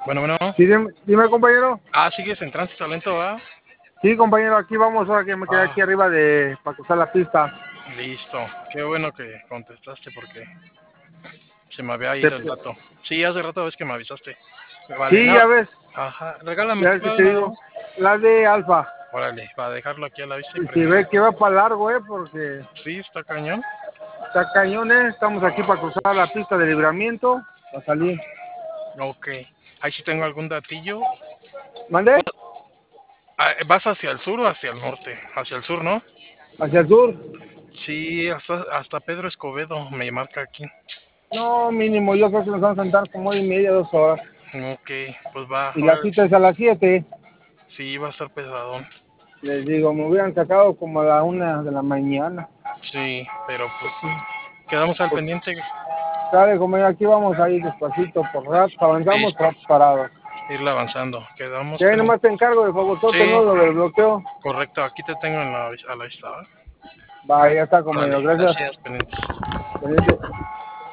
Bueno. Sí, dime, compañero. Sigues en tránsito lento, ¿va? Sí, compañero, aquí vamos, ahora que me quedé aquí arriba para cruzar la pista. Listo. Qué bueno que contestaste porque se me había Te- ido el dato. Sí, hace rato ves que me avisaste. Vale, sí, no. ya ves, Ajá, regálame ya tu ves que te clave. digo. La de Alfa. Órale, para dejarlo aquí a la vista y Y si prendido. ve que va para largo, porque Sí, está cañón. está cañón, Estamos aquí para cruzar la pista de libramiento, para salir. Ok. Ahí sí tengo algún datillo. ¿Mande? ¿Vas hacia el sur o hacia el norte? Hacia el sur, ¿no? Hacia el sur. Sí, hasta Pedro Escobedo me marca aquí. No, mínimo, yo creo que nos vamos a sentar como 1:30, 2 horas. Ok, pues va. Y la cita es a las 7. Sí, va a estar pesadón. Les digo, me hubieran sacado como a la 1 de la mañana. Sí, pero pues quedamos al Pues, pendiente. sabe, como aquí vamos ahí despacito por ratos, avanzamos, Listo, ratos parados. irle avanzando. Quedamos Que ahí nomás pendientes. te encargo de favorzote, Sí, ¿no? Lo del bloqueo. correcto. Aquí te tengo a la vista, ¿va? Va, ya está, compañero, Órale, gracias. gracias, pendientes. Pendiente.